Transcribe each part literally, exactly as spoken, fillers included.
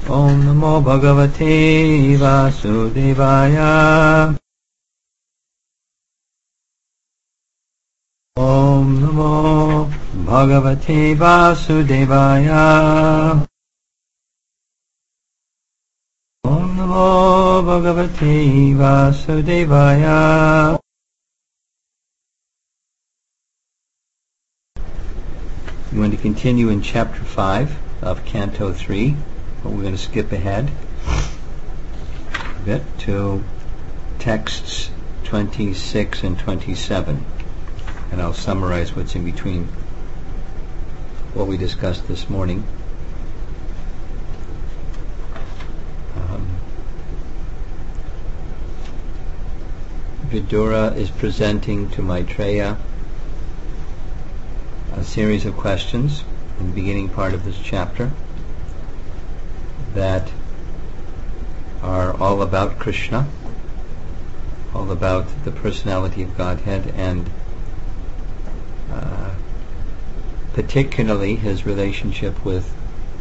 Om Namo Bhagavate Vasudevaya. Om Namo Bhagavate Vasudevaya. Om Namo Bhagavate Vasudevaya. I'm going to continue in chapter five of Canto three, but we're going to skip ahead a bit to texts twenty-six and twenty-seven, and I'll summarize what's in between what we discussed this morning. Um, Vidura is presenting to Maitreya a series of questions in the beginning part of this chapter that are all about Krishna, all about the personality of Godhead, and uh, particularly his relationship with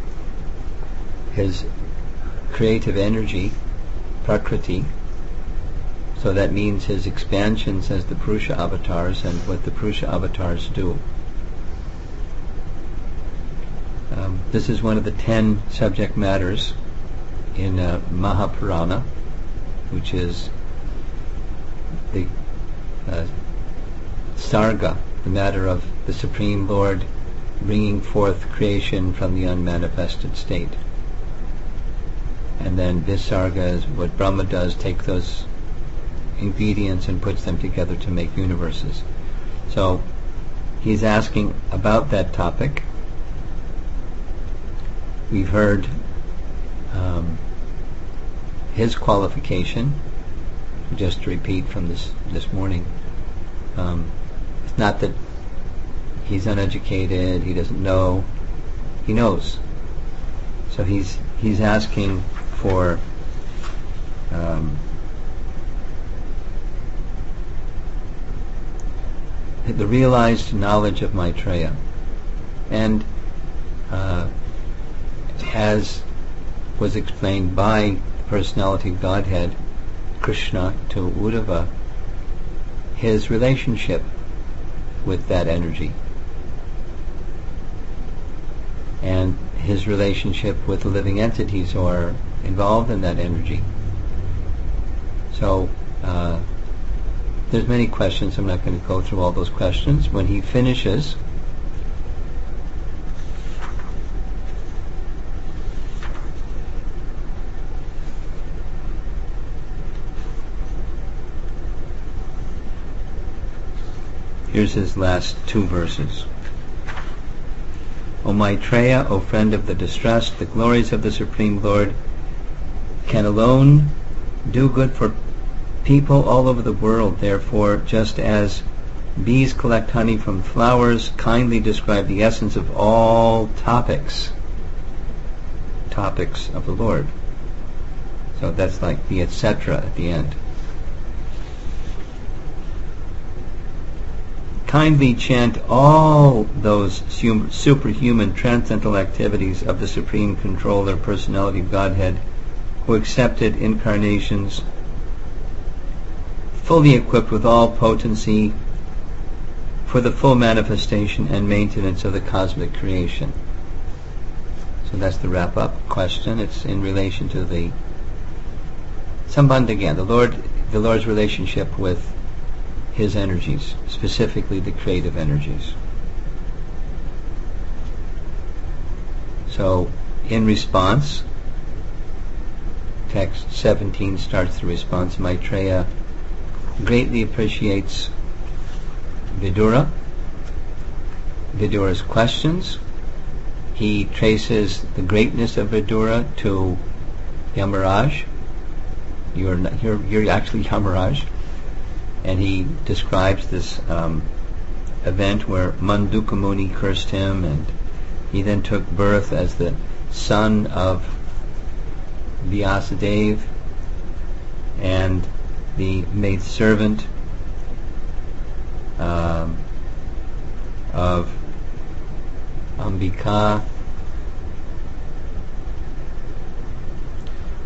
his creative energy, Prakriti. So that means his expansions as the Purusha avatars and what the Purusha avatars do. Um, this is one of the ten subject matters in uh, Mahapurana, which is the uh, Sarga, the matter of the Supreme Lord bringing forth creation from the unmanifested state. And then Visarga is what Brahma does, take those ingredients and puts them together to make universes. So he's asking about that topic. We've heard um, his qualification, just to repeat from this this morning. Um, it's not that he's uneducated, he doesn't know, he knows. So he's he's asking for um, the realized knowledge of Maitreya. And uh, as was explained by the personality of Godhead, Krishna, to Uddhava, his relationship with that energy and his relationship with the living entities who are involved in that energy. So uh, there's many questions. I'm not going to go through all those questions. When he finishes, here's his last two verses. O Maitreya, O friend of the distressed, the glories of the Supreme Lord can alone do good for people all over the world. Therefore, just as bees collect honey from flowers, kindly describe the essence of all topics, topics of the Lord. So that's like the et cetera at the end. Kindly chant all those sum- superhuman transcendental activities of the Supreme Controller, Personality of Godhead, who accepted incarnations, fully equipped with all potency for the full manifestation and maintenance of the cosmic creation. So that's the wrap-up question. It's in relation to the Sambandha Gyan, the Lord, the Lord's relationship with his energies, specifically the creative energies. So, in response, text seventeen starts the response. Maitreya greatly appreciates Vidura, Vidura's questions. He traces the greatness of Vidura to Yamaraj. You're, not, you're, you're actually Yamaraj. And he describes this um, event where Manduka Muni cursed him, and he then took birth as the son of Vyasadeva and the maidservant um, of Ambika,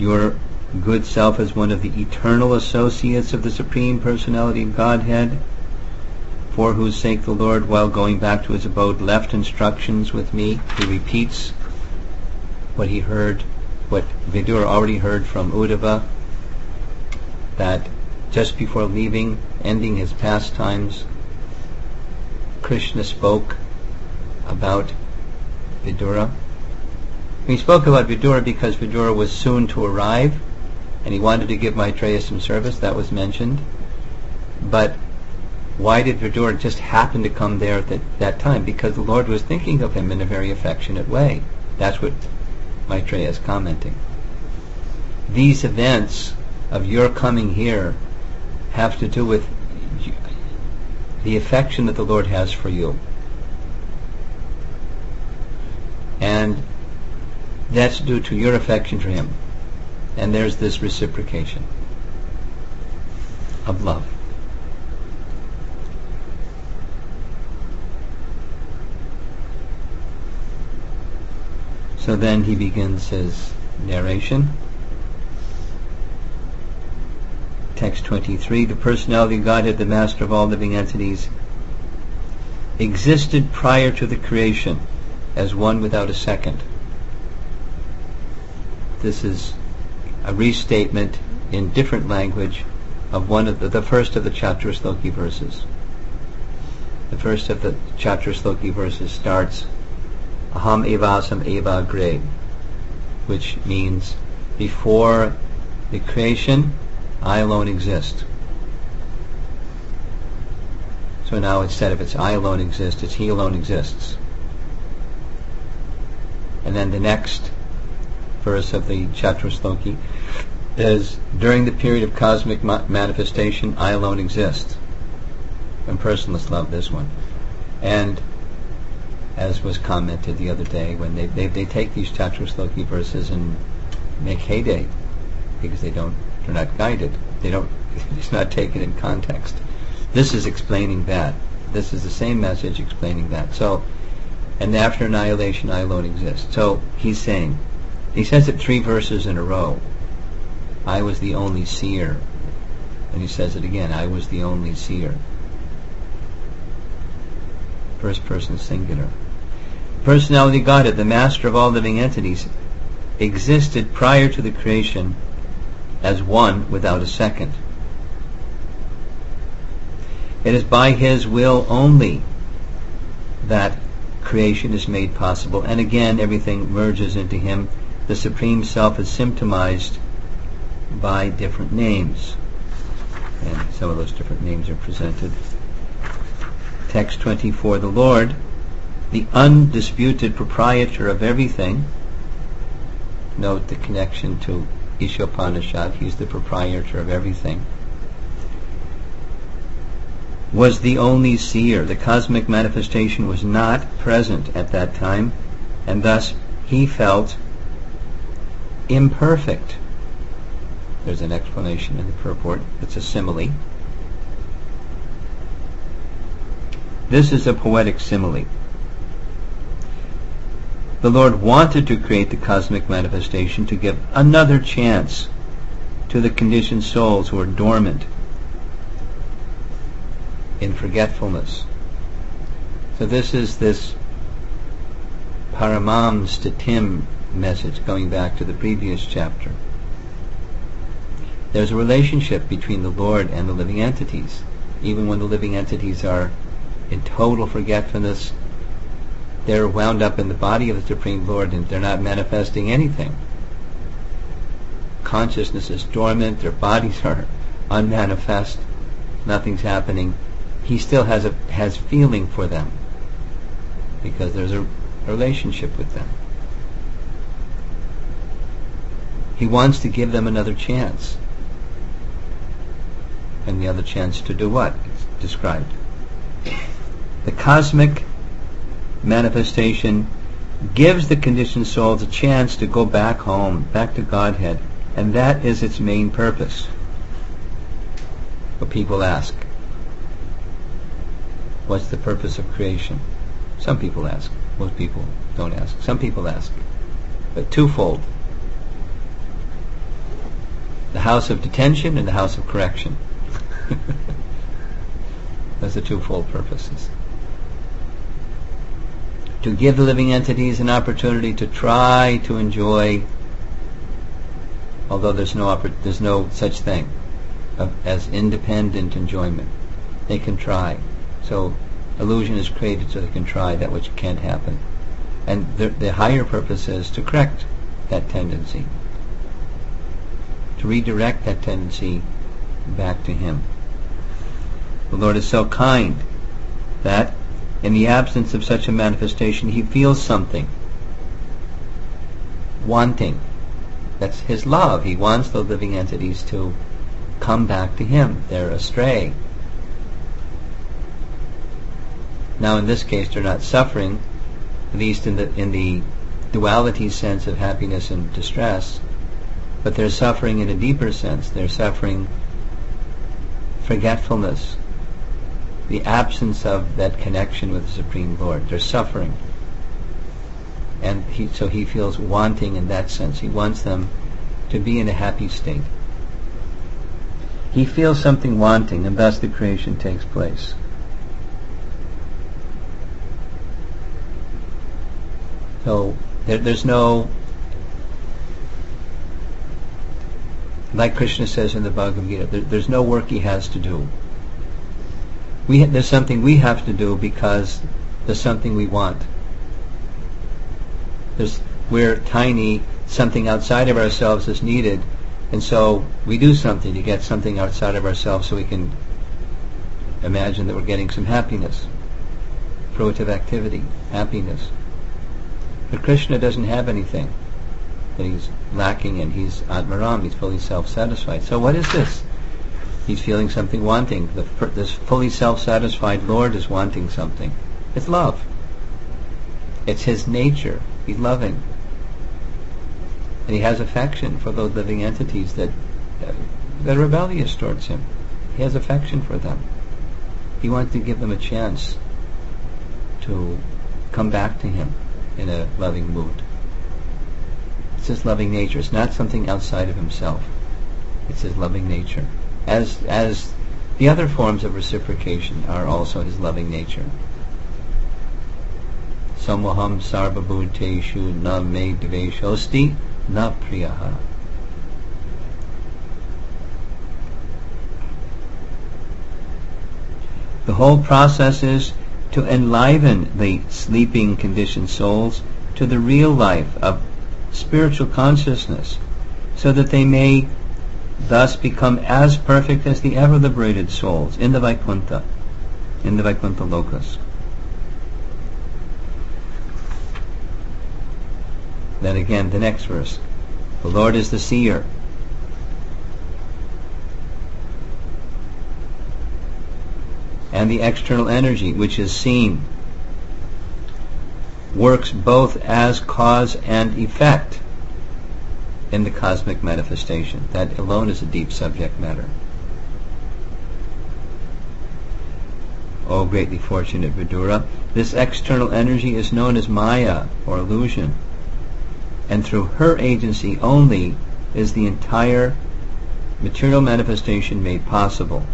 Your good self is one of the eternal associates of the Supreme Personality of Godhead, for whose sake the Lord, while going back to his abode, left instructions with me. He repeats what he heard, what Vidura already heard from Uddhava, that just before leaving, ending his pastimes, Krishna spoke about Vidura. He spoke about Vidura because Vidura was soon to arrive, and he wanted to give Maitreya some service. That was mentioned. But why did Vidura just happen to come there at that, that time? Because the Lord was thinking of him in a very affectionate way. That's what Maitreya is commenting. These events of your coming here have to do with the affection that the Lord has for you. And that's due to your affection for him. And there's this reciprocation of love. So then he begins his narration. Text twenty-three, the personality of Godhead, the master of all living entities, existed prior to the creation as one without a second. This is a restatement in different language of one of the, the first of the Chaturashloki verses. The first of the Chaturashloki verses starts, Aham evasam eva agre, which means before the creation, I alone exist. So now instead of it's I alone exist, it's he alone exists. And then the next verse of the Chaturashloki is, during the period of cosmic ma- manifestation, I alone exist. And personalists love this one. And as was commented the other day, when they they, they take these Chaturashloki verses and make heyday, because they don't, they're not guided. They don't, it's not taken in context. This is explaining that. This is the same message explaining that. So, and after annihilation, I alone exist. So he's saying, he says it three verses in a row. I was the only seer. And he says it again, I was the only seer. First person singular. Personality Godhead, the master of all living entities, existed prior to the creation as one without a second. It is by his will only that creation is made possible, and again everything merges into him. The Supreme Self is symptomized by different names, and some of those different names are presented. Text twenty-four, the Lord, the undisputed proprietor of everything. Note the connection to Ishopanishad, he's the proprietor of everything, was the only seer. The cosmic manifestation was not present at that time, and thus he felt imperfect. There's an explanation in the purport. It's a simile. This is a poetic simile. The Lord wanted to create the cosmic manifestation to give another chance to the conditioned souls who are dormant in forgetfulness. So this is this Paramam Statim message, going back to the previous chapter. There's a relationship between the Lord and the living entities. Even when the living entities are in total forgetfulness, they're wound up in the body of the Supreme Lord and they're not manifesting anything. Consciousness is dormant, their bodies are unmanifest, nothing's happening. He still has a has feeling for them because there's a relationship with them. He wants to give them another chance. And the other chance to do what? It's described. The cosmic manifestation gives the conditioned souls a chance to go back home, back to Godhead, and that is its main purpose. But people ask, what's the purpose of creation? Some people ask. Most people don't ask. Some people ask. But twofold. the house of detention and the house of correction. Those are twofold purposes. To give the living entities an opportunity to try to enjoy, although there's no oppor- there's no such thing of, as independent enjoyment. They can try. So illusion is created so they can try that which can't happen. And the, the higher purpose is to correct that tendency, to redirect that tendency back to Him. The Lord is so kind that in the absence of such a manifestation, He feels something, wanting. That's His love. He wants the living entities to come back to Him. They're astray. Now in this case they're not suffering, at least in the in the duality sense of happiness and distress, but they're suffering in a deeper sense. They're suffering forgetfulness, the absence of that connection with the Supreme Lord. They're suffering. And he, so he feels wanting in that sense. He wants them to be in a happy state. He feels something wanting, and thus the creation takes place. So there, there's no, like Krishna says in the Bhagavad Gita, there, there's no work he has to do. We ha- there's something we have to do because there's something we want. There's, we're tiny, something outside of ourselves is needed, and so we do something to get something outside of ourselves so we can imagine that we're getting some happiness, fruitive activity, happiness. But Krishna doesn't have anything that he's lacking in. He's Atmaram, he's fully self-satisfied. So what is this? He's feeling something wanting. The, this fully self-satisfied Lord is wanting something. It's love. It's his nature. He's loving. And he has affection for those living entities that, that are rebellious towards him. He has affection for them. He wants to give them a chance to come back to him in a loving mood. It's his loving nature. It's not something outside of himself. It's his loving nature. As as the other forms of reciprocation are also his loving nature. Samoham sarvabhuteshu na me dveshosti na priyaha. The whole process is to enliven the sleeping conditioned souls to the real life of spiritual consciousness, so that they may thus become as perfect as the ever liberated souls in the Vaikuntha, in the Vaikuntha Lokas. Then again, the next verse. The Lord is the seer. And the external energy, which is seen, works both as cause and effect in the cosmic manifestation. That alone is a deep subject matter. O greatly fortunate Vidura, this external energy is known as Maya, or illusion, and through her agency only is the entire material manifestation made possible.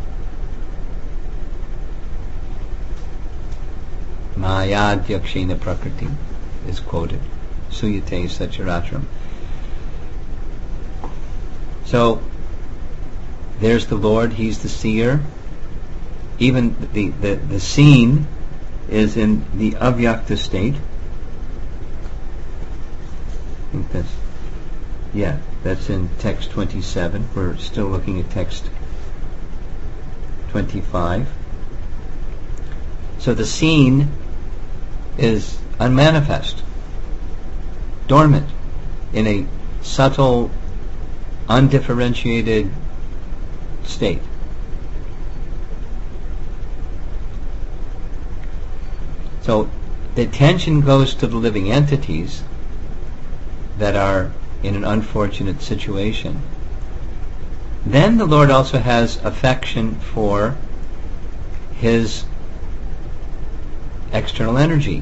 Maya Dyakshena Prakriti is quoted. Suyate Sacharatram. So, there's the Lord, he's the seer. Even the, the, the seen is in the avyakta state. I think that's, yeah, that's in text twenty-seven. We're still looking at text twenty-five. So the seen is unmanifest, dormant, in a subtle, undifferentiated state. So the attention goes to the living entities that are in an unfortunate situation. Then the Lord also has affection for his external energy.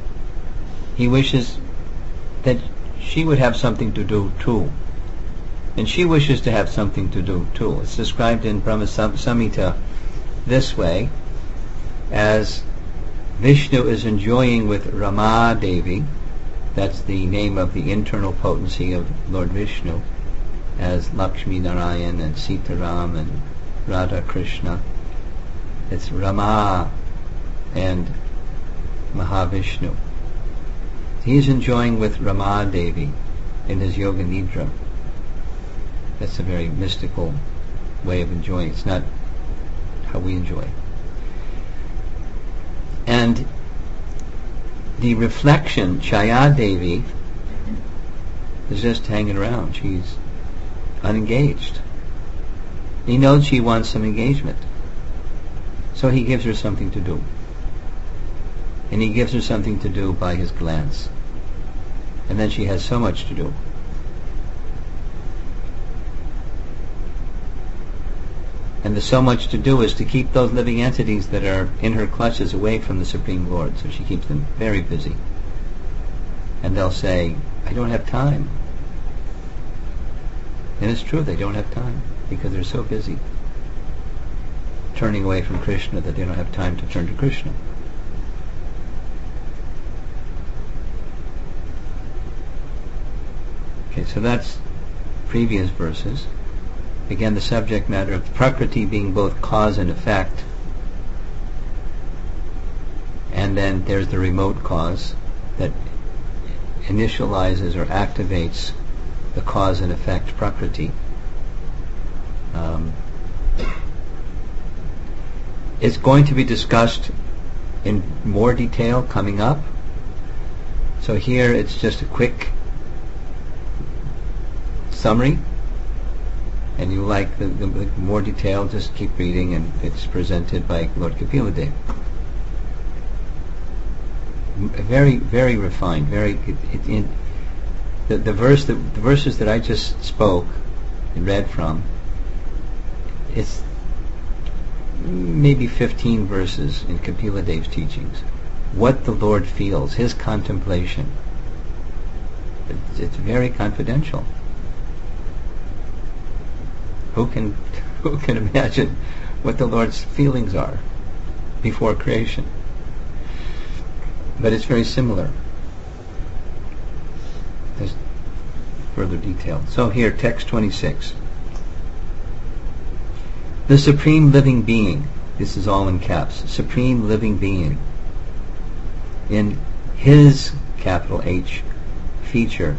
He wishes that she would have something to do too. And she wishes to have something to do too. It's described in Brahma Samhita this way, as Vishnu is enjoying with Rama Devi, that's the name of the internal potency of Lord Vishnu, as Lakshmi Narayan and Sitaram and Radha Krishna. It's Rama and Mahavishnu. He's enjoying with Rama Devi in his Yoga Nidra. That's a very mystical way of enjoying. It's not how we enjoy. And the reflection, Chaya Devi, is just hanging around. She's unengaged. He knows she wants some engagement. So he gives her something to do. And he gives her something to do by his glance. And then she has so much to do. And the so much to do is to keep those living entities that are in her clutches away from the Supreme Lord. So she keeps them very busy. And they'll say, I don't have time. And it's true, they don't have time, because they're so busy turning away from Krishna that they don't have time to turn to Krishna. Okay, so that's previous verses. Again, the subject matter of Prakriti being both cause and effect. And then there's the remote cause that initializes or activates the cause and effect Prakriti. Um, it's going to be discussed in more detail coming up. So here it's just a quick summary. And you like the, the, the more detail, just keep reading, and it's presented by Lord Kapila Dev. Very, very refined. Very it, it, in the the verse that the verses that I just spoke and read from. It's maybe fifteen verses in Kapila Dev's teachings. What the Lord feels, his contemplation. It's, it's very confidential. Who can who can imagine what the Lord's feelings are before creation? But it's very similar. There's further detail. So here, text twenty-six. The Supreme Living Being, this is all in caps, Supreme Living Being, in his, capital H, feature,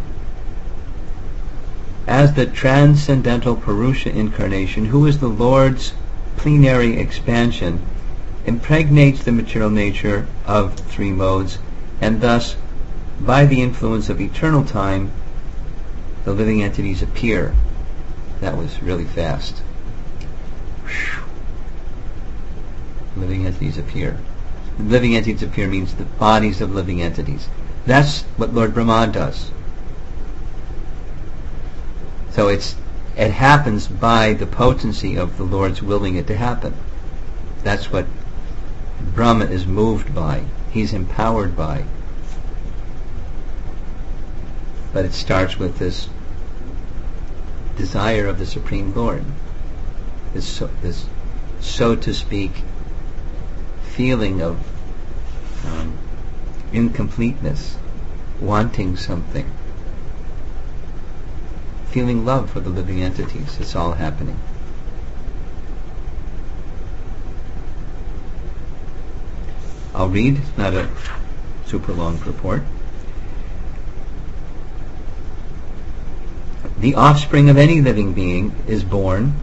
as the transcendental Purusha incarnation, who is the Lord's plenary expansion, impregnates the material nature of three modes, and thus, by the influence of eternal time, the living entities appear. That was really fast. Whew. Living entities appear. Living entities appear means the bodies of living entities. That's what Lord Brahma does. So it's it happens by the potency of the Lord's willing it to happen. That's what Brahma is moved by. He's empowered by. But it starts with this desire of the Supreme Lord. This, so, this so to speak, feeling of um, incompleteness, wanting something. Feeling love for the living entities. It's all happening. I'll read. It's not a super long purport. The offspring of any living being is born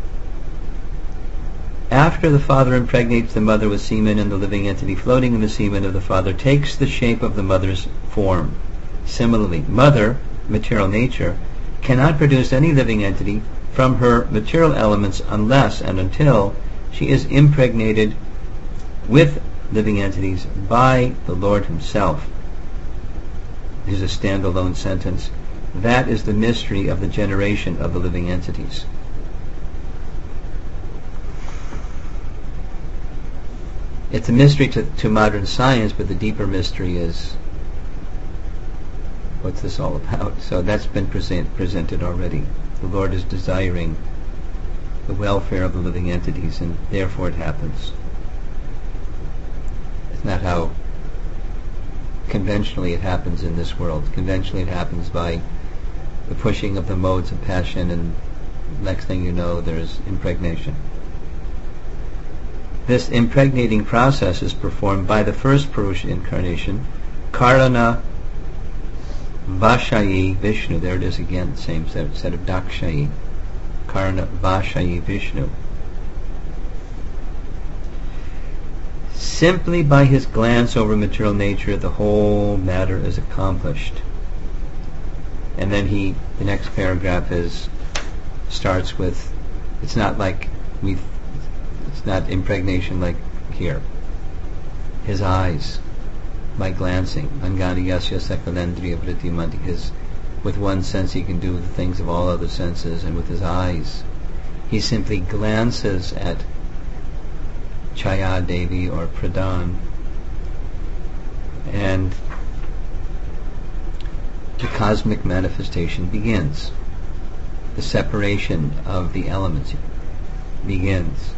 after the father impregnates the mother with semen, and the living entity floating in the semen of the father takes the shape of the mother's form. Similarly, mother, material nature, cannot produce any living entity from her material elements unless and until she is impregnated with living entities by the Lord himself. This is a standalone sentence. That is the mystery of the generation of the living entities. It's a mystery to, to modern science, but the deeper mystery is what's this all about? So that's been present, presented already. The Lord is desiring the welfare of the living entities, and therefore it happens. It's not how conventionally it happens in this world. Conventionally it happens by the pushing of the modes of passion, and next thing you know, there's impregnation. This impregnating process is performed by the first Purusha incarnation, Karana Vashayi Vishnu. There it is again, same set, set of Dakshayi. Karana Vashayi Vishnu. Simply by his glance over material nature, the whole matter is accomplished. And then he, the next paragraph is, starts with, it's not like we've, it's not impregnation like here. His eyes, by glancing, Angani Yasya Sakalendriya Vritti, his, with one sense he can do the things of all other senses, and with his eyes, he simply glances at Chaya Devi or Pradhan, and the cosmic manifestation begins. The separation of the elements begins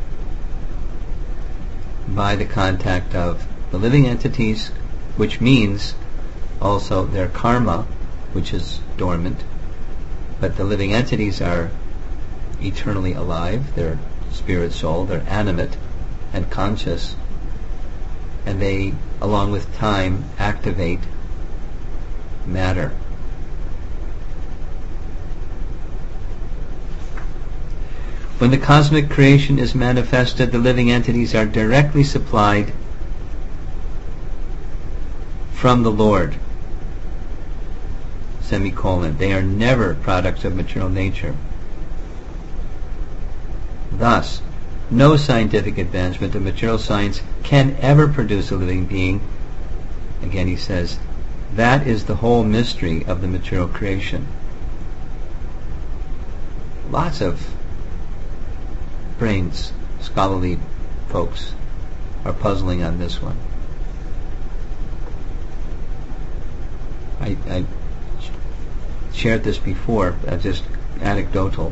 by the contact of the living entities, which means also their karma, which is dormant, but the living entities are eternally alive, they're spirit soul, they're animate and conscious, and they, along with time, activate matter. When the cosmic creation is manifested, the living entities are directly supplied from the Lord. Semicolon. They are never products of material nature. Thus, no scientific advancement of material science can ever produce a living being. Again, he says, that is the whole mystery of the material creation. Lots of brains, scholarly folks, are puzzling on this one. I, I shared this before, uh, just anecdotal.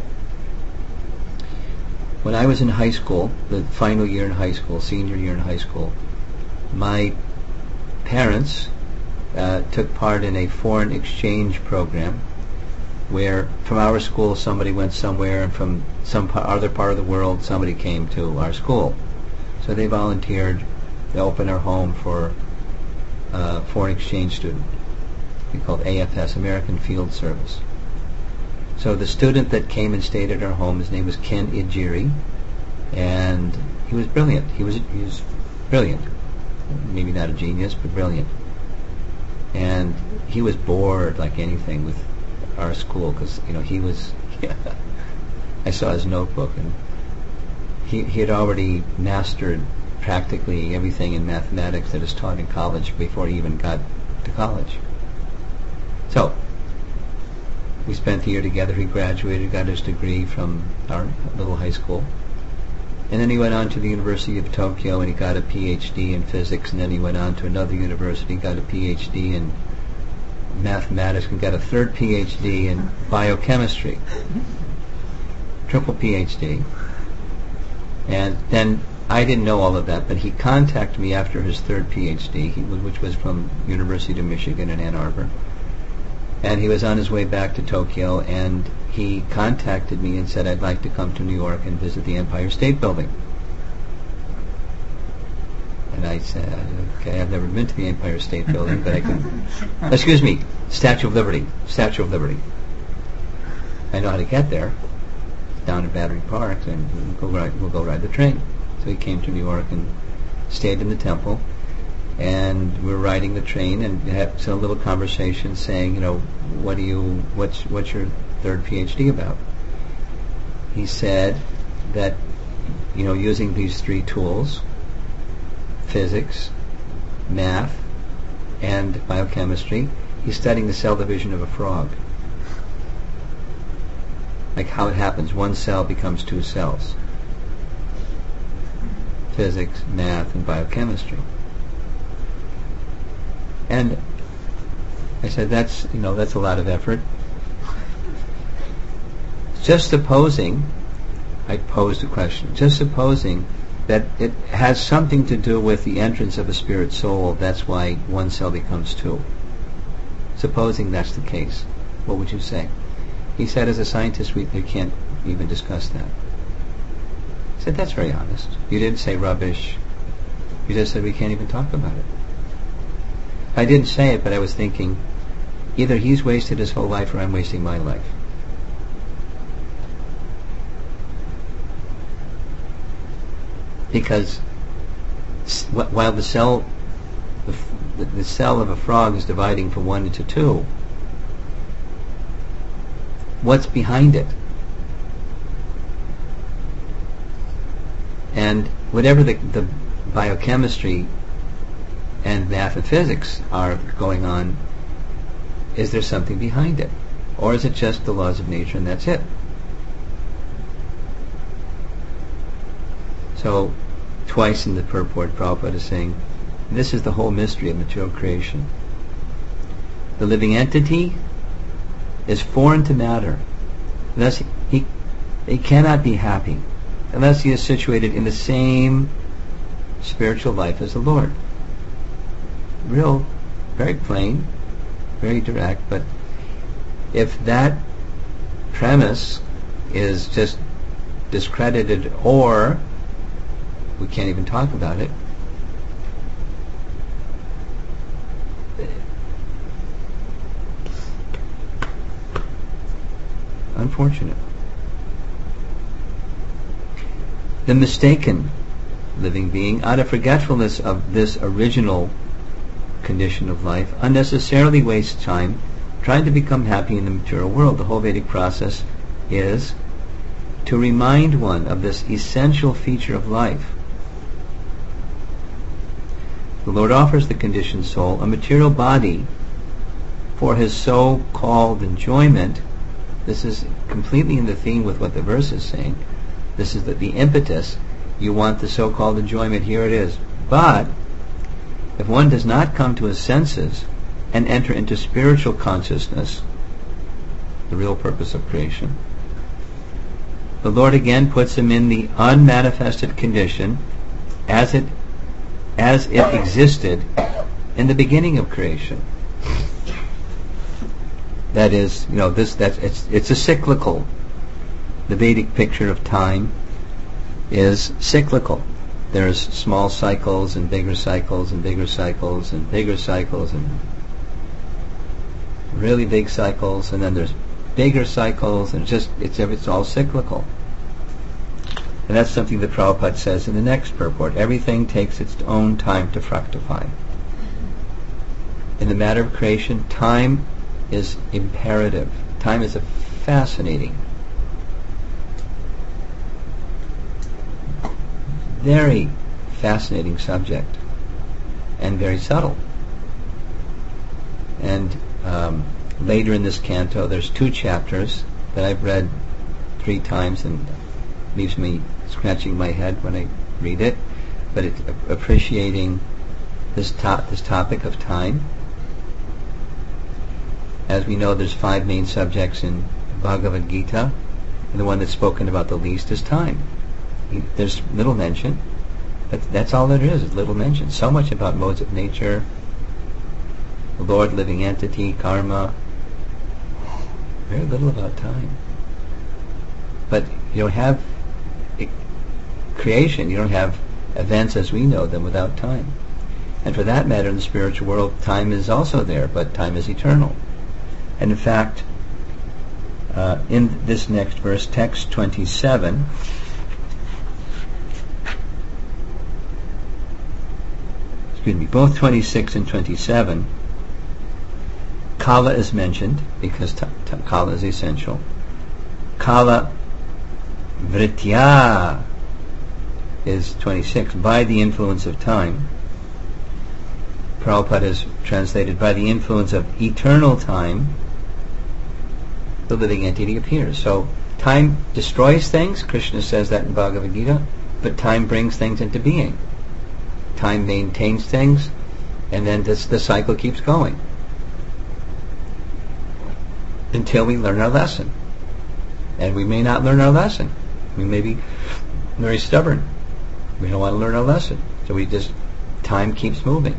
When I was in high school, the final year in high school, senior year in high school, my parents uh, took part in a foreign exchange program where from our school somebody went somewhere, and from some pa- other part of the world somebody came to our school. So they volunteered to open our home for a foreign exchange student. We called A F S, American Field Service. So the student that came and stayed at our home, his name was Ken Ijiri, and he was brilliant. He was he was brilliant. Maybe not a genius, but brilliant. And he was bored like anything with our school, because you know he was. Yeah, I saw his notebook, and he he had already mastered practically everything in mathematics that is taught in college before he even got to college. So we spent the year together. He graduated, got his degree from our little high school, and then he went on to the University of Tokyo and he got a P H D in physics, and then he went on to another university, got a P H D in mathematics, and got a third P H D in biochemistry, triple P H D. And then I didn't know all of that, but he contacted me after his third P H D, he, which was from University of Michigan in Ann Arbor. And he was on his way back to Tokyo, and he contacted me and said, I'd like to come to New York and visit the Empire State Building. And I said, okay, I've never been to the Empire State Building, but I can... Excuse me, Statue of Liberty. Statue of Liberty. I know how to get there. Down at Battery Park, and we'll go ride, we'll go ride the train. So he came to New York and stayed in the temple. And we were riding the train and had some little conversation saying, you know, what do you, what's, what's your third P H D about? He said that, you know, using these three tools, physics, math, and biochemistry, he's studying the cell division of a frog. Like how it happens, one cell becomes two cells. Physics, math, and biochemistry. And I said, that's, you know, that's a lot of effort. Just supposing, I posed a question, just supposing that it has something to do with the entrance of a spirit soul, that's why one cell becomes two. Supposing that's the case, what would you say? He said, as a scientist, we, we can't even discuss that. I said, that's very honest. You didn't say rubbish. You just said we can't even talk about it. I didn't say it, but I was thinking, either he's wasted his whole life or I'm wasting my life. Because while the cell, the, the cell of a frog is dividing from one into two, what's behind it? And whatever the, the biochemistry and math and physics are going on, is there something behind it? Or is it just the laws of nature and that's it? So, twice in the purport, Prabhupada is saying, this is the whole mystery of material creation. The living entity is foreign to matter. Thus, he, he cannot be happy unless he is situated in the same spiritual life as the Lord. Real, very plain, very direct, but if that premise is just discredited or we can't even talk about it, unfortunate. The mistaken living being, out of forgetfulness of this original condition of life, unnecessarily wastes time trying to become happy in the material world. The whole Vedic process is to remind one of this essential feature of life. The Lord offers the conditioned soul a material body for his so-called enjoyment. This is completely in the theme with what the verse is saying. This is the, the impetus. You want the so-called enjoyment, here it is. But if one does not come to his senses and enter into spiritual consciousness, the real purpose of creation, the Lord again puts him in the unmanifested condition as it as it existed in the beginning of creation. That is, you know, this that's it's it's a cyclical. The Vedic picture of time is cyclical. There's small cycles and bigger cycles and bigger cycles and bigger cycles and really big cycles, and then there's bigger cycles, and just it's it's all cyclical. And that's something that Prabhupada says in the next purport. Everything takes its own time to fructify. In the matter of creation, time is imperative. Time is a fascinating, very fascinating subject, and very subtle. And um, later in this canto, there's two chapters that I've read three times and leaves me scratching my head when I read it. But it's appreciating this to- this topic of time. As we know, there's five main subjects in Bhagavad Gita, and the one that's spoken about the least is time. There's little mention, but that's all there is, is little mention. So much about modes of nature, the Lord, living entity, karma. Very little about time. But you don't have creation, you don't have events as we know them without time. And for that matter, in the spiritual world, time is also there, but time is eternal. And in fact, uh, in this next verse, text twenty-seven, excuse me, both twenty-six and twenty-seven, Kala is mentioned, because t- t- Kala is essential. Kala Vritya is twenty-six, by the influence of time. Prabhupada is translated, by the influence of eternal time, the living entity appears. So time destroys things, Krishna says that in Bhagavad Gita, but time brings things into being. Time maintains things, and then this, the cycle keeps going. until we learn our lesson. And we may not learn our lesson. We may be very stubborn. We don't want to learn our lesson. So we just, time keeps moving.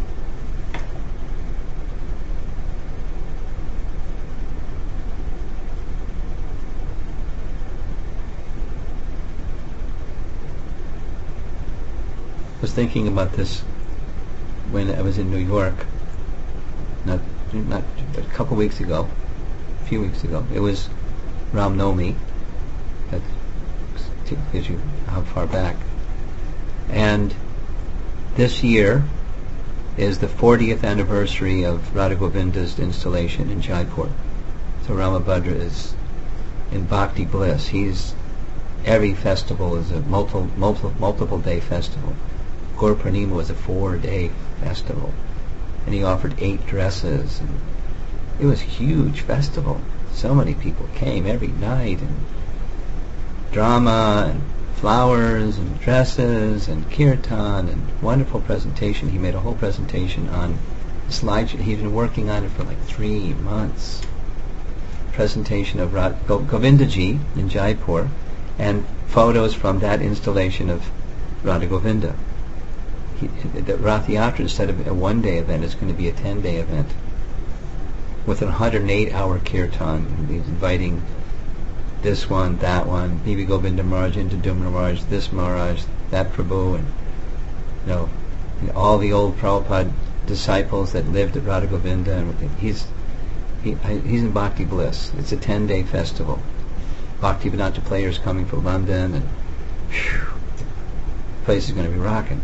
I was thinking about this when I was in New York, not not a couple weeks ago, a few weeks ago. It was Ram Navami. That gives you how far back. And this year is the fortieth anniversary of Radha Govinda's installation in Jaipur. So Ramabhadra is in Bhakti Bliss. He's every festival is a multiple multiple multiple day festival. Gaur Purnima was a four-day festival, and he offered eight dresses, and it was a huge festival. So many people came every night, and drama, and flowers, and dresses, and kirtan, and wonderful presentation. He made a whole presentation on slideshow. He'd been working on it for like three months. Presentation of Ra- Go- Govindaji in Jaipur, and photos from that installation of Radha Govinda. He, the Rath Yatra, instead of a one-day event, is going to be a ten-day event with a one hundred eight hour kirtan. He's inviting this one, that one, Bibi Govinda Maharaj, into Dumna Maharaj, this Maharaj, that Prabhu, and you know, all the old Prabhupada disciples that lived at Radha Govinda. And he's he, he's in Bhakti Bliss. It's a ten-day festival. Bhaktivedanta players coming from London, and whew, the place is going to be rocking.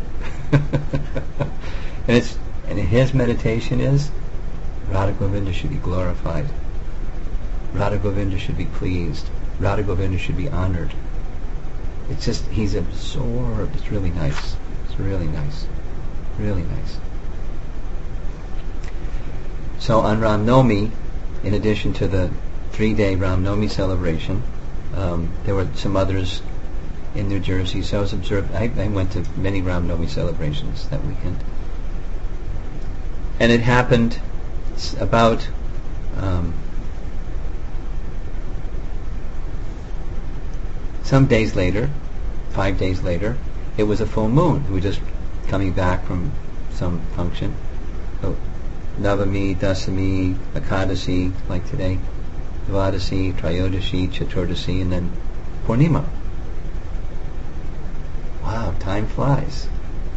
and it's and his meditation is Radha Govinda should be glorified. Radha Govinda should be pleased. Radha Govinda should be honored. It's just, he's absorbed. It's really nice. It's really nice. Really nice. So on Ram Navami, in addition to the three-day Ram Navami celebration, um, there were some others in New Jersey. So I was observed. I, I went to many Ram Navami celebrations that weekend, and it happened about um, some days later, five days later. It was a full moon. We were just coming back from some function. So Navami, Dasami, Ekadasi, like today, Dvadasi, Trayodasi, Chaturdasi, and then Purnima. Wow, time flies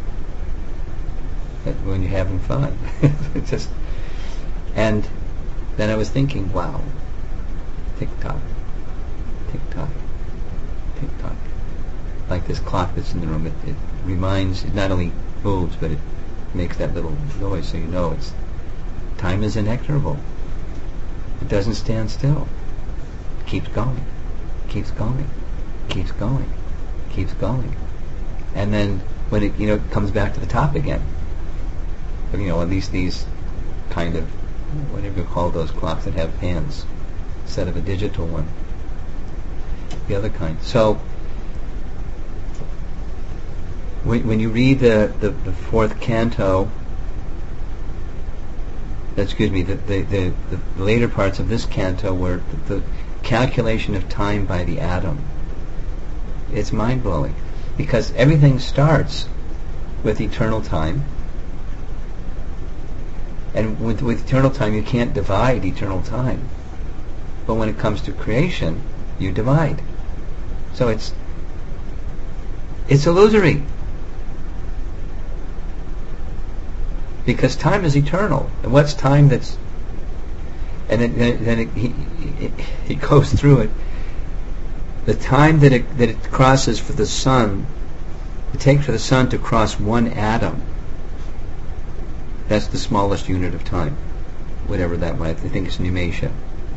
when you're having fun. It's just, and then I was thinking, wow, tick tock, tick tock, tick tock. Like this clock that's in the room, it, it reminds, it not only moves, but it makes that little noise, so you know it's time is inexorable. It doesn't stand still. It keeps going, keeps going, keeps going, keeps going. And then when it, you know, comes back to the top again, you know, at least these kind of, whatever you call those clocks that have hands instead of a digital one, the other kind. So when, when you read the, the, the fourth canto, excuse me, the, the, the, the later parts of this canto, where the, the calculation of time by the atom, it's mind-blowing. Because everything starts with eternal time. And with, with eternal time, you can't divide eternal time. But when it comes to creation, you divide. So it's it's illusory. Because time is eternal. And what's time that's... And then, then it, he, it, he goes through it. The time that it, that it crosses for the sun, it takes for the sun to cross one atom. That's the smallest unit of time, whatever that might. I think it's nimesha.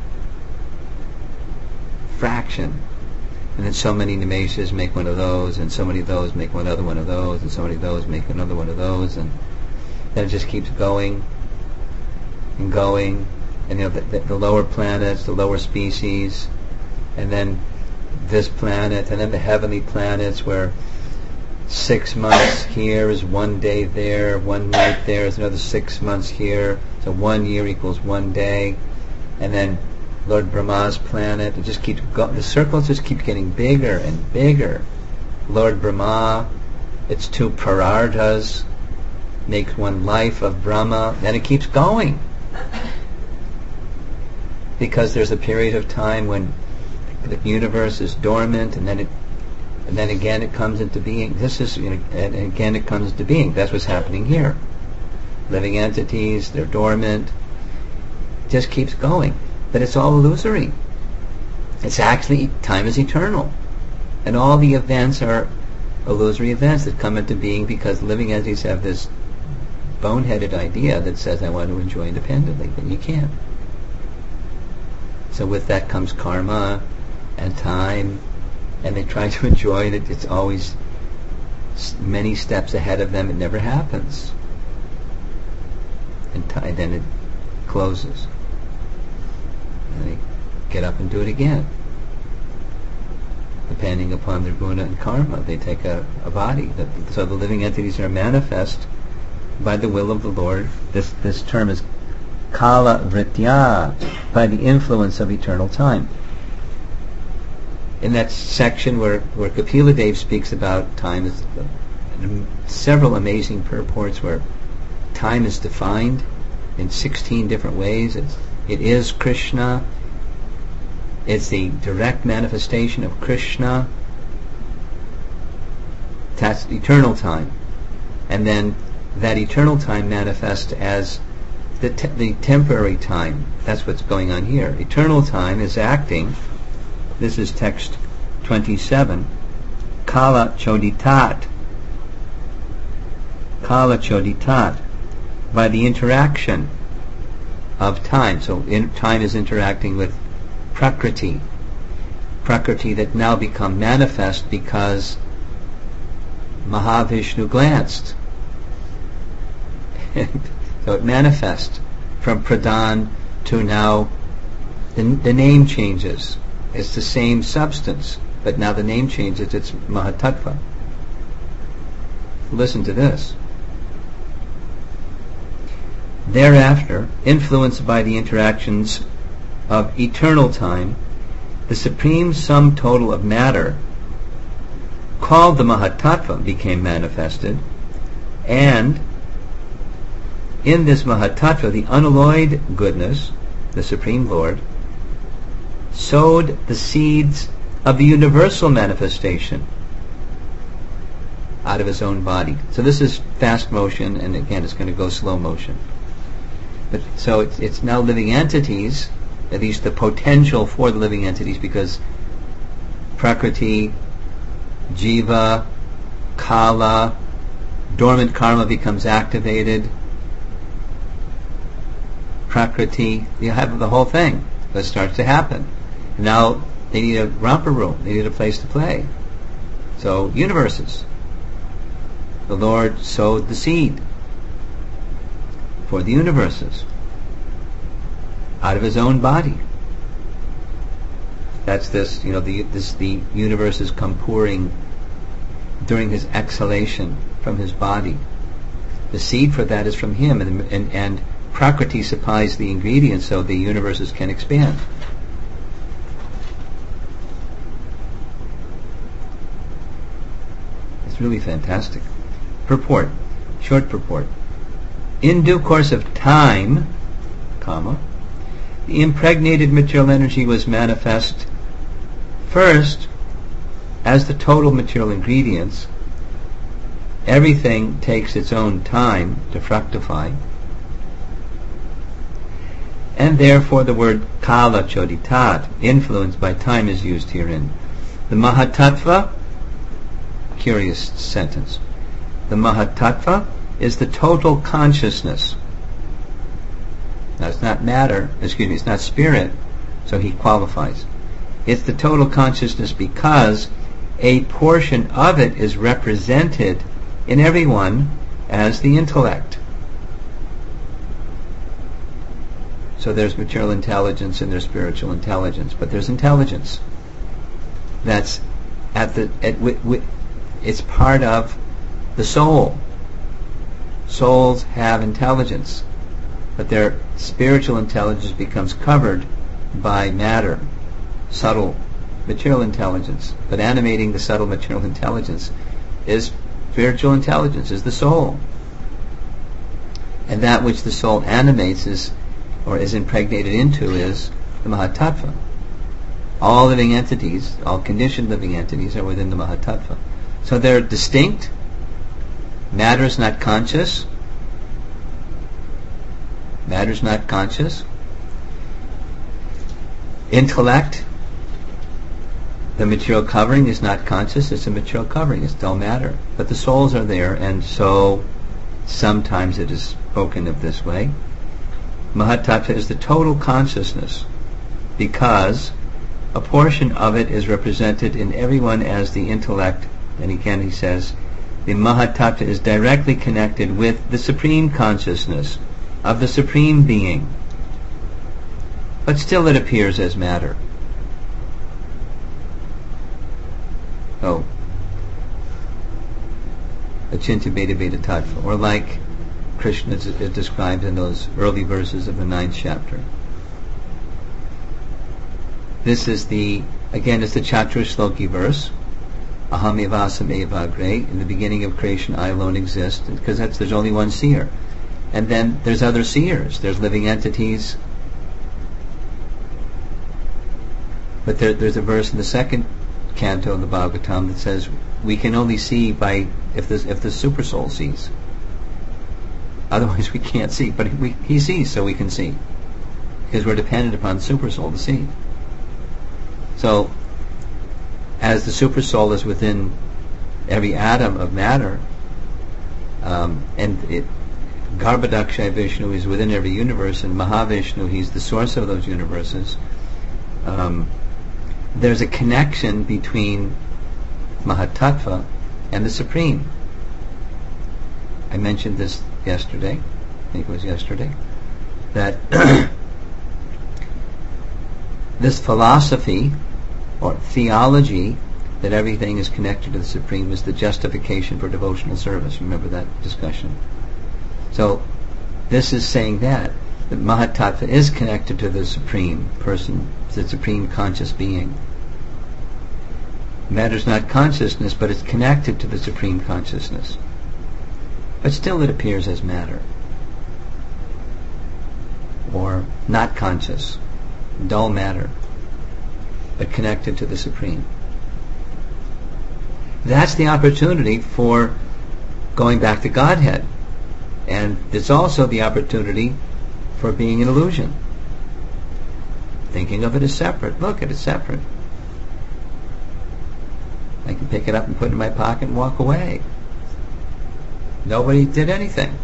Fraction. And then so many nimeshas make one of those, and so many of those make one other one of those, and so many of those make another one of those, and then it just keeps going and going. And you know, the, the, the lower planets, the lower species, and then this planet, and then the heavenly planets, where six months here is one day there, one night there is another six months here, so one year equals one day, and then Lord Brahma's planet. It just keeps go- the circles just keep getting bigger and bigger. Lord Brahma, its two prararthas, make one life of Brahma, and it keeps going. Because there's a period of time when the universe is dormant, and then it, and then again it comes into being. This is, you know, and again it comes into being. That's what's happening here. Living entities, they're dormant. It just keeps going, but it's all illusory. It's actually, time is eternal, and all the events are illusory events that come into being because living entities have this boneheaded idea that says, I want to enjoy independently, but you can't. So with that comes karma and time, and they try to enjoy it. It's always many steps ahead of them. It never happens. And t- then it closes. And they get up and do it again. Depending upon their guna and karma, they take a, a body. So the living entities are manifest by the will of the Lord. This this term is kala vritya, by the influence of eternal time. In that section where, where Kapila Dev speaks about time, is several amazing purports where time is defined in sixteen different ways. It's, it is Krishna. It's the direct manifestation of Krishna. That's eternal time. And then that eternal time manifests as the, te- the temporary time. That's what's going on here. Eternal time is acting. This is text twenty-seven. Kala choditat. Kala choditat. By the interaction of time. So in, time is interacting with Prakriti. Prakriti that now become manifest because Mahavishnu glanced. So it manifests from Pradhan to now the, the name changes. It's the same substance, but now the name changes. It's Mahatattva. Listen to this. Thereafter, influenced by the interactions of eternal time, the supreme sum total of matter, called the Mahatattva, became manifested, and in this Mahatattva, the unalloyed goodness, the Supreme Lord, sowed the seeds of the universal manifestation out of his own body. So this is fast motion, and again it's going to go slow motion. But so it's, it's now living entities, at least the potential for the living entities, because Prakriti, Jiva, Kala, dormant karma becomes activated. Prakriti, you have the whole thing that starts to happen. Now they need a romper room. They need a place to play. So universes. The Lord sowed the seed for the universes out of his own body. That's this, you know, the this the universes come pouring during his exhalation from his body. The seed for that is from him, and and, and Prakriti supplies the ingredients so the universes can expand. It's really fantastic. Purport, short purport. In due course of time, comma, the impregnated material energy was manifest first as the total material ingredients. Everything takes its own time to fructify, and therefore the word kala choditat, influenced by time, is used herein. The Mahatattva, curious sentence, the Mahatattva is the total consciousness. Now it's not matter, excuse me, it's not spirit, so he qualifies. It's the total consciousness because a portion of it is represented in everyone as the intellect. So there's material intelligence and there's spiritual intelligence, but there's intelligence that's at the at, w- w- it's part of the soul. Souls have intelligence, but their spiritual intelligence becomes covered by matter, subtle material intelligence. But animating the subtle material intelligence is spiritual intelligence, is the soul. And that which the soul animates is, or is impregnated into, is the Mahatattva. All living entities, all conditioned living entities, are within the Mahatattva. So they're distinct. Matter is not conscious. Matter is not conscious. Intellect, the material covering, is not conscious. It's a material covering. It's dull matter. But the souls are there, and so sometimes it is spoken of this way. Mahatattva is the total consciousness, because a portion of it is represented in everyone as the intellect. And again he says, the Mahatattva is directly connected with the supreme consciousness of the supreme being. But still it appears as matter. Oh. Achintya Bheda Bheda Tattva. Or like Krishna is, is described in those early verses of the ninth chapter. This is the, again, it's the Chaturshloki verse. Aham evasam eva agre. In the beginning of creation, I alone exist. Because that's, there's only one seer. And then there's other seers. There's living entities. But there, there's a verse in the second canto of the Bhagavatam that says we can only see by if the if the super soul sees. Otherwise, we can't see. But we, he sees, so we can see, because we're dependent upon the super soul to see. So, as the super soul is within every atom of matter, um, and it, Garbhodakshay Vishnu is within every universe, and Mahavishnu, he's the source of those universes. Um, there's a connection between Mahatattva and the Supreme. I mentioned this yesterday, I think it was yesterday, that this philosophy or theology that everything is connected to the Supreme is the justification for devotional service. Remember that discussion? So this is saying that, that Mahatattva is connected to the Supreme Person, the Supreme Conscious Being. Matter is not consciousness, but it's connected to the Supreme Consciousness. But still it appears as matter. Or not conscious, dull matter, but connected to the Supreme. That's the opportunity for going back to Godhead. And it's also the opportunity for being an illusion. Thinking of it as separate. Look, it is separate. I can pick it up and put it in my pocket and walk away. Nobody did anything.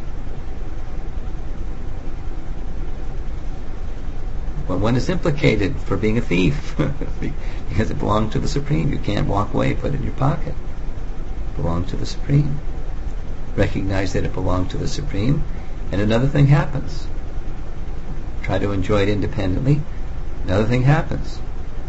But one is implicated for being a thief because it belonged to the Supreme. You can't walk away, put it in your pocket. It belonged to the Supreme. Recognize that it belonged to the Supreme, and another thing happens. Try to enjoy it independently, another thing happens.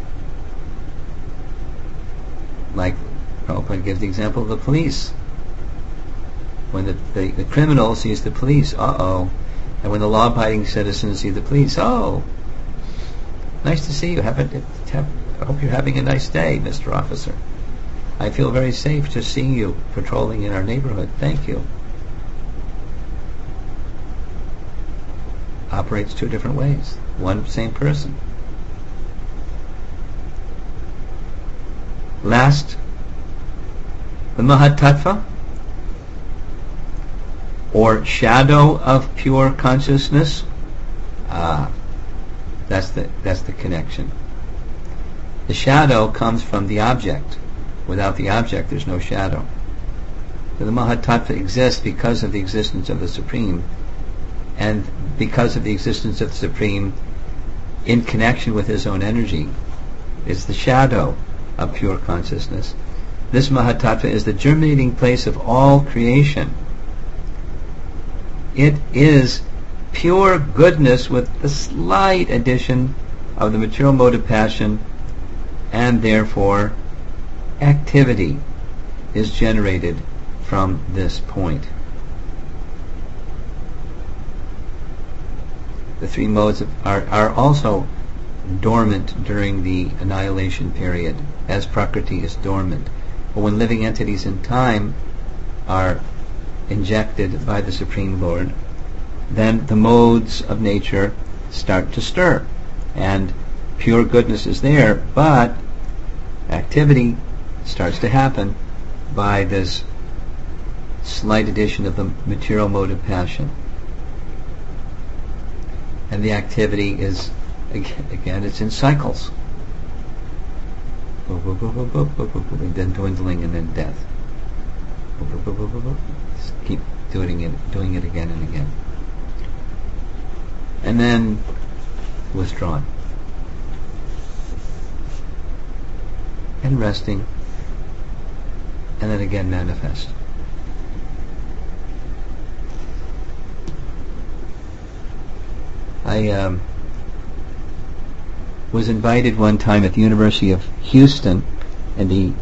Like Prabhupada gives the example of the police. When the, the, the criminal sees the police, uh-oh. And when the law-abiding citizens see the police, oh, nice to see you. Have a, have, I hope you're having a nice day, Mister Officer. I feel very safe just seeing you patrolling in our neighborhood. Thank you. Operates two different ways. One same person. Last, the Mahatattva, or shadow of pure consciousness. Ah, that's the that's the connection. The shadow comes from the object. Without the object, there's no shadow. So the Mahatattva exists because of the existence of the Supreme, and because of the existence of the Supreme in connection with his own energy. It's the shadow of pure consciousness. This Mahatattva is the germinating place of all creation. It is pure goodness with the slight addition of the material mode of passion, and therefore activity is generated from this point. The three modes of, are, are also dormant during the annihilation period, as Prakriti is dormant. But when living entities in time are injected by the Supreme Lord, then the modes of nature start to stir, and pure goodness is there, but activity starts to happen by this slight addition of the material mode of passion. And the activity is, again, it's in cycles. And then dwindling and then death. Just keep doing it, doing it again and again. And then withdrawn. And resting. And then again manifest. I um, was invited one time at the University of Houston, and the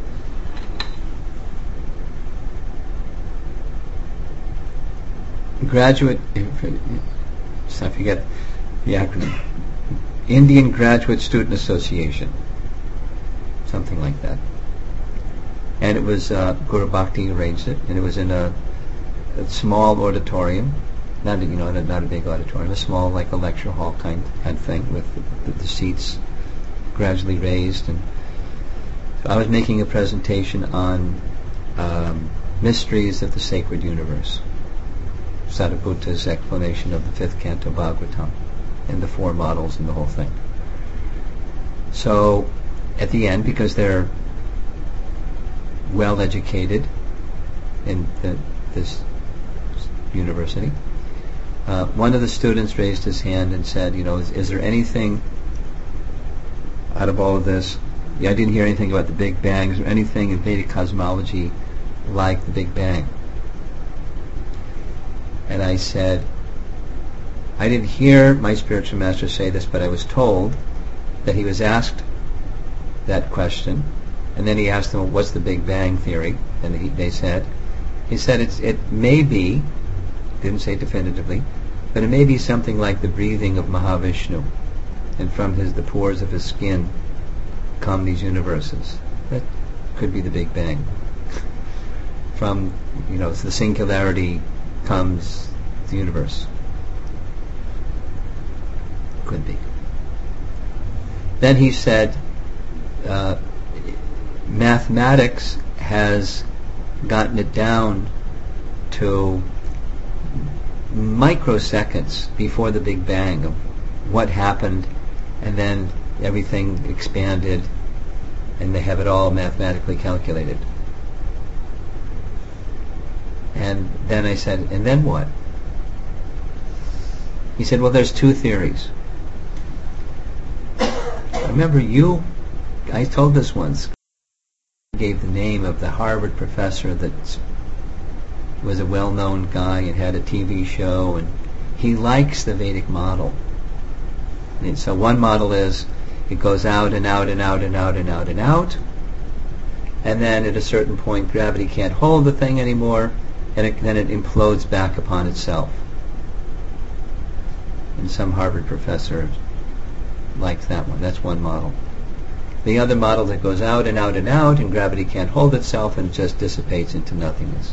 graduate, I forget the acronym, Indian Graduate Student Association, something like that. And it was, uh, Guru Bhakti arranged it, and it was in a, a small auditorium, not a, you know, not a big auditorium, a small, like a lecture hall kind kind of thing, with the, the seats gradually raised. And so I was making a presentation on um, mysteries of the sacred universe, Sariputa's explanation of the fifth canto Bhagavatam, and the four models and the whole thing. So at the end, because they're well educated in the, this university, uh, one of the students raised his hand and said, you know, is, is there anything out of all of this, yeah, I didn't hear anything about the Big Bang, is there anything in Vedic cosmology like the Big Bang? And I said, I didn't hear my spiritual master say this, but I was told that he was asked that question, and then he asked them, what's the Big Bang theory? And he, they said, he said, it's, it may be, didn't say definitively, but it may be something like the breathing of Mahavishnu, and from his the pores of his skin come these universes. That could be the Big Bang. From, you know, the singularity comes the universe. Could be. Then he said, uh, mathematics has gotten it down to microseconds before the Big Bang of what happened, and then everything expanded, and they have it all mathematically calculated. And then I said, and then what? He said, well, there's two theories. Remember, you, I told this once, gave the name of the Harvard professor that was a well-known guy and had a T V show, and he likes the Vedic model. And so one model is, it goes out and out and out and out and out and out, and then at a certain point gravity can't hold the thing anymore, and it, then it implodes back upon itself. And some Harvard professor likes that one. That's one model. The other model that goes out and out and out, and gravity can't hold itself, and it just dissipates into nothingness.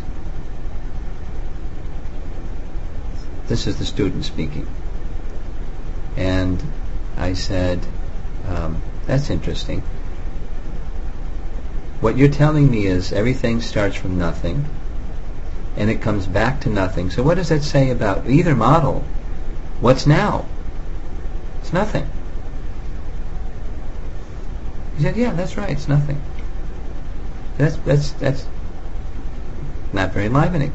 This is the student speaking. And I said, um, that's interesting. What you're telling me is everything starts from nothing, and it comes back to nothing. So what does that say about either model? What's now? It's nothing. He said, yeah, that's right, it's nothing. That's, that's, that's not very enlivening.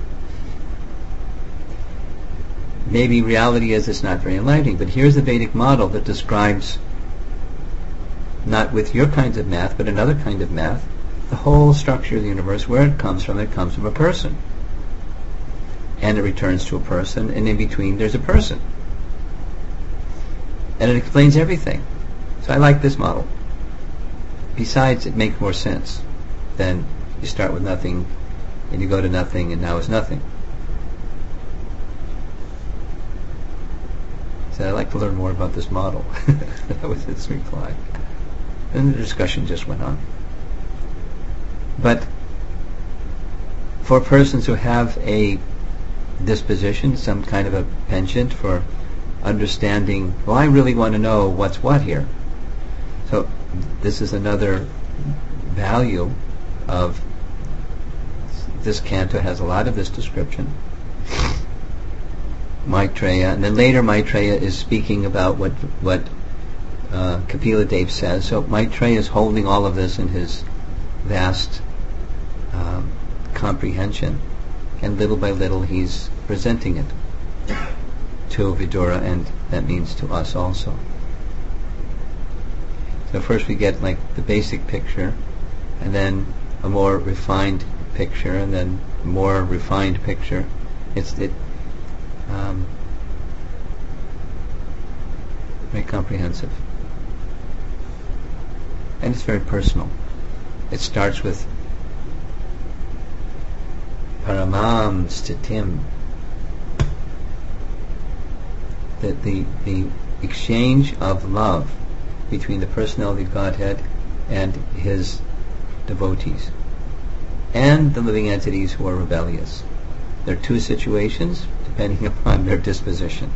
Maybe reality is it's not very enlightening, but here's the Vedic model that describes, not with your kinds of math, but another kind of math, the whole structure of the universe, where it comes from. It comes from a person. And it returns to a person, and in between there's a person. And it explains everything. So I like this model. Besides, it makes more sense than you start with nothing, and you go to nothing, and now it's nothing. Does said, I'd like to learn more about this model. That was his reply. And the discussion just went on. But for persons who have a disposition, some kind of a penchant for understanding, well, I really want to know what's what here. So this is another value of this canto. Has a lot of this description. Maitreya, and then later Maitreya is speaking about what what uh, Kapila Dev says. So Maitreya is holding all of this in his vast um, comprehension, and little by little he's presenting it to Vidura, and that means to us also. So first we get like the basic picture, and then a more refined picture, and then a more refined picture. It's it um, very comprehensive, and it's very personal. It starts with Paramam Stitim, that the the exchange of love between the personality of Godhead and his devotees, and the living entities who are rebellious. There are two situations depending upon their disposition.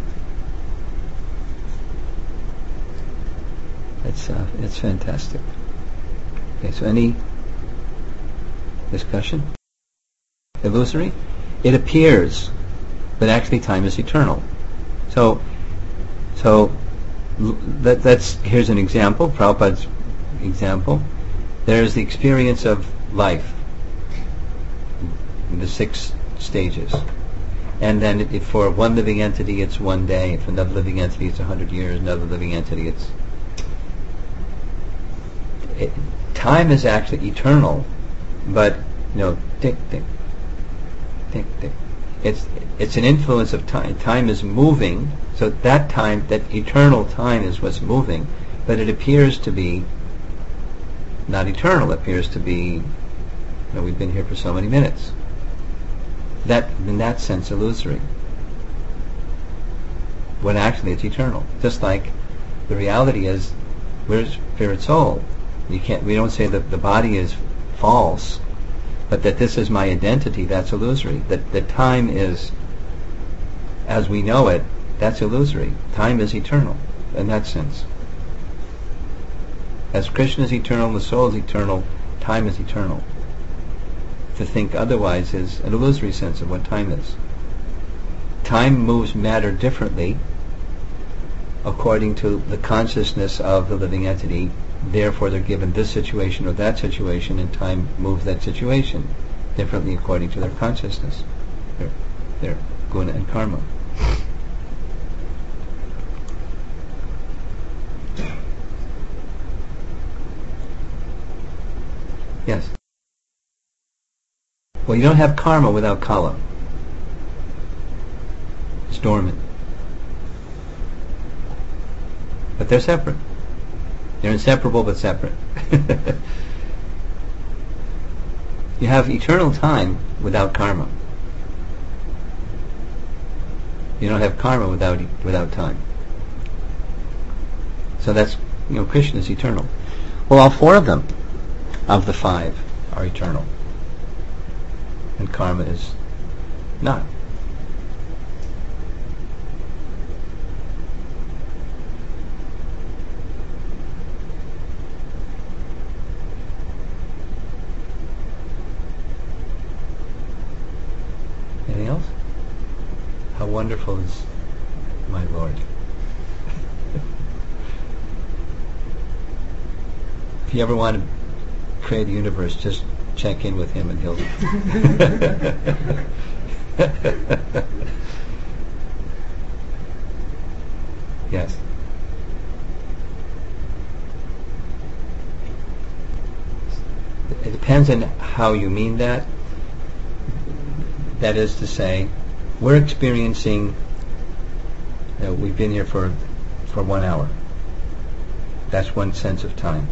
It's uh, it's fantastic. Okay, so any discussion? Illusory? It appears, but actually time is eternal. So, so that, that's here's an example. Prabhupada's example. There's the experience of life in the six stages, and then if for one living entity it's one day, for another living entity it's a hundred years, another living entity it's it, time is actually eternal, but you know, tick tick tick tick. It's it's an influence of time. Time is moving, so that time, that eternal time, is what's moving, but it appears to be not eternal. It appears to be, you know, we've been here for so many minutes. That, in that sense, illusory. When actually it's eternal. Just like the reality is, we're spirit soul. You can't. We don't say that the body is false, but that this is my identity. That's illusory. That the time is, as we know it, that's illusory. Time is eternal in that sense. As Krishna is eternal, the soul is eternal, time is eternal. To think otherwise is an illusory sense of what time is. Time moves matter differently according to the consciousness of the living entity. Therefore, they're given this situation or that situation, and time moves that situation differently according to their consciousness, their, their guna and karma. Yes. Well, you don't have karma without kala. It's dormant. But they're separate. They're inseparable but separate. You have eternal time without karma. You don't have karma without without time. So that's, you know, Krishna is eternal. Well, all four of them, of the five, are eternal. And karma is not. Anything else? How wonderful is my Lord. If you ever want to create the universe, just check in with him and he'll yes. It depends on how you mean that. That is to say, we're experiencing, you know, we've been here for for one hour. That's one sense of time.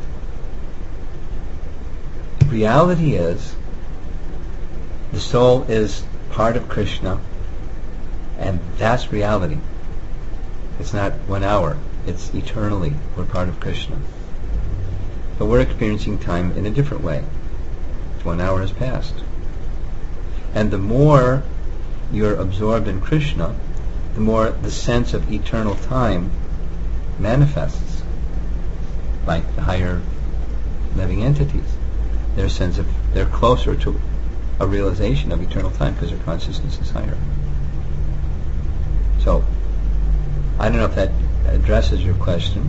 Reality is, the soul is part of Krishna, and that's reality. It's not one hour. It's eternally. We're part of Krishna. But we're experiencing time in a different way. One hour has passed. And the more you're absorbed in Krishna, the more the sense of eternal time manifests. Like the higher living entities. Their sense of, they're closer to a realization of eternal time because their consciousness is higher. So, I don't know if that addresses your question.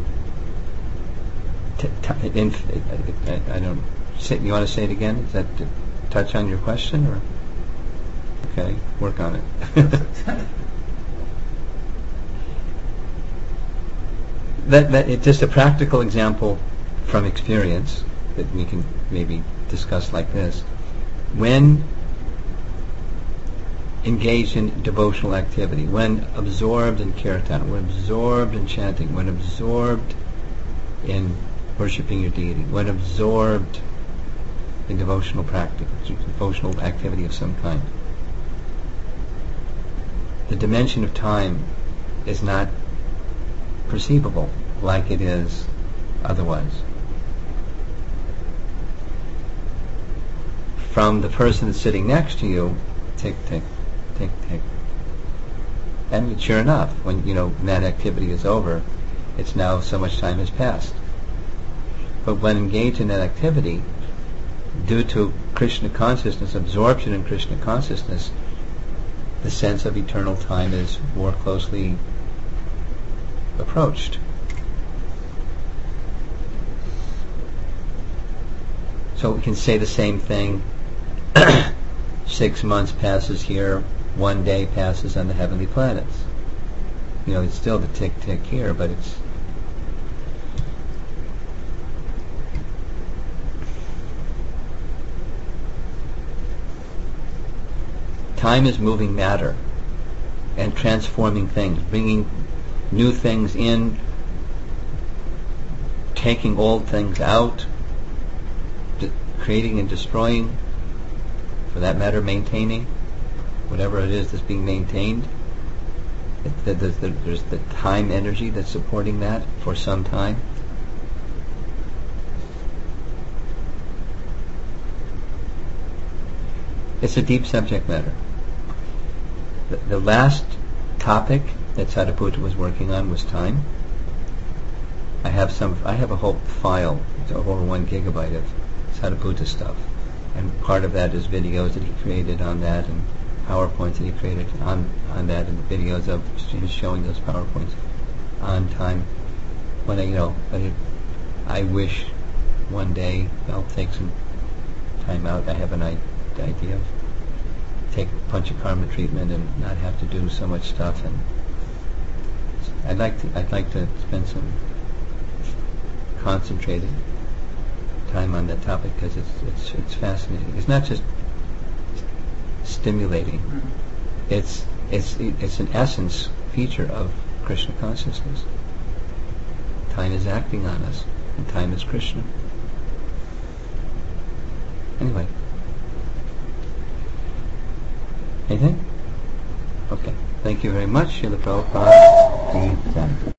T- t- in, I, I don't. Say, you want to say it again? Does that t- touch on your question, or okay, work on it. that that it's just a practical example from experience that we can maybe discuss like this. When engaged in devotional activity, when absorbed in kirtan, when absorbed in chanting, when absorbed in worshipping your deity, when absorbed in devotional practice, devotional activity of some kind, the dimension of time is not perceivable like it is otherwise. From the person that's sitting next to you, tick, tick, tick, tick. And sure enough, when you know that activity is over, it's now so much time has passed. But when engaged in that activity, due to Krishna consciousness, absorption in Krishna consciousness, the sense of eternal time is more closely approached. So we can say the same thing. Six months passes here, one day passes on the heavenly planets. You know, it's still the tick-tick here, but it's time is moving matter and transforming things, bringing new things in, taking old things out, de- creating and destroying, for that matter maintaining whatever it is that's being maintained. It, the, the, the, there's the time energy that's supporting that for some time. It's a deep subject matter. The, the last topic that Sariputta was working on was time. I have some. I have a whole file, it's over one gigabyte of Sariputta stuff, and part of that is videos that he created on that, and PowerPoints that he created on on that, and videos of him showing those PowerPoints on time. When I, you know, but it, I wish one day I'll take some time out. I have an I- idea of take Panchakarma treatment and not have to do so much stuff, and I'd like to I'd like to spend some concentrated time on that topic because it's it's it's fascinating. It's not just stimulating. Mm-hmm. It's it's it's an essence feature of Krishna consciousness. Time is acting on us, and time is Krishna. Anyway. Anything? Okay. Thank you very much, Srila Prabhupada.